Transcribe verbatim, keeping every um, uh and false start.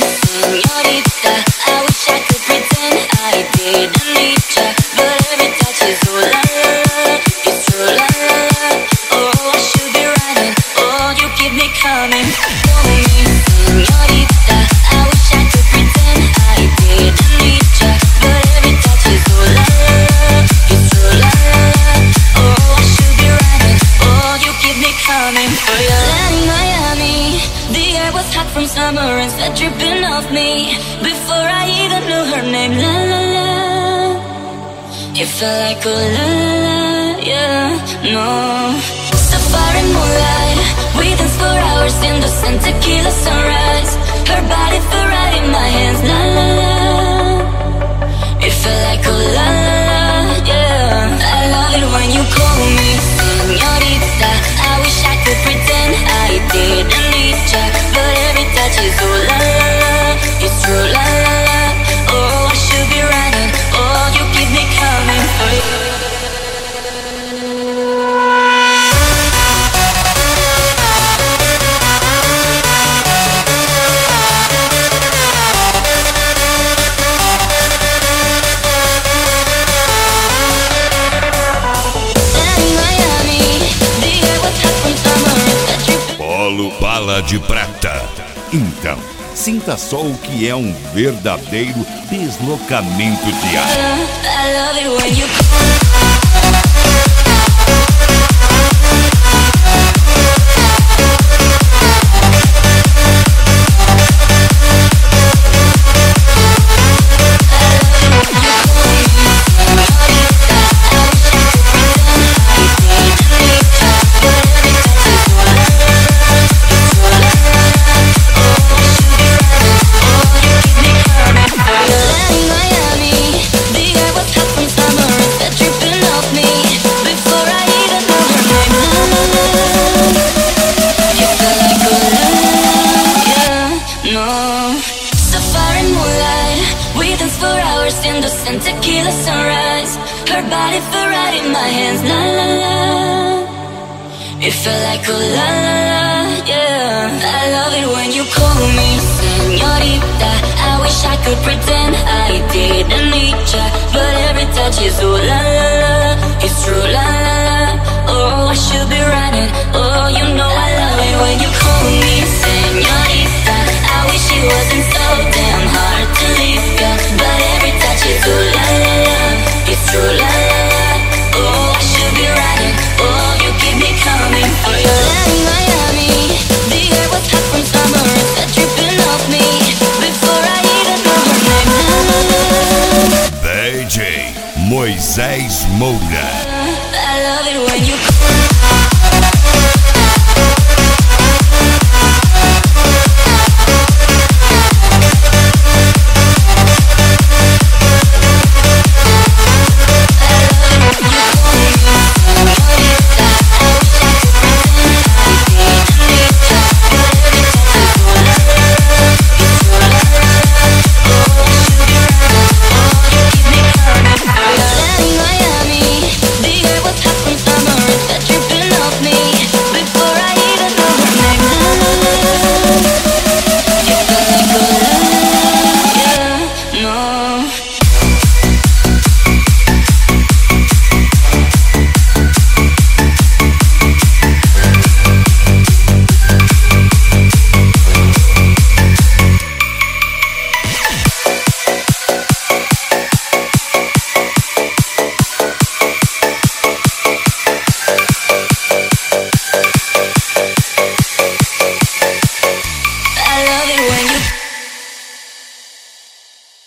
señorita. I wish I could pretend I didn't need ya, but every touch is ooh la la la. It's true la la la. Oh, I should be running. Oh, you keep me coming. Call me señorita. I wish I could pretend I didn't need ya, but every touch is ooh la la la. It's true la la la. Oh, I should be running. Oh, you keep me coming for you. In Miami, the air was hot from summer and sweat dripping off me before I even knew her name. La la la. It felt like oh la la la, yeah, no. Safari moonlight, we danced for hours in the sun, tequila sunrise. Her body felt right in my hands. La la la. It felt like oh la la la, yeah. I love it when you call me señorita. I wish I could pretend I didn't need ya, but every touch is ooh la la la. It's true la la la. Oh, I should be running. Oh, you keep me coming for you. Polo Bala de Prata. Então, sinta só o que é um verdadeiro deslocamento diário. I love it when you in the sun, tequila sunrise. Her body felt right in my hands. La la la. It felt like oh la la la, yeah. I love it when you call me señorita. I wish I could pretend I didn't need ya, but every touch is ooh la la la. It's true la la la. Oh, I should be running. Oh, you know I love it when you call me señorita. I wish it wasn't so damn hard to leave ya, but every touch is ooh la la la. It's true la la la. Oh, I should be running. Oh, you keep me coming for you. In Miami, the air was hot from summer and sweat dripping off me before I even knew her name. La, la, la. D J Moisés Moura. I love it when you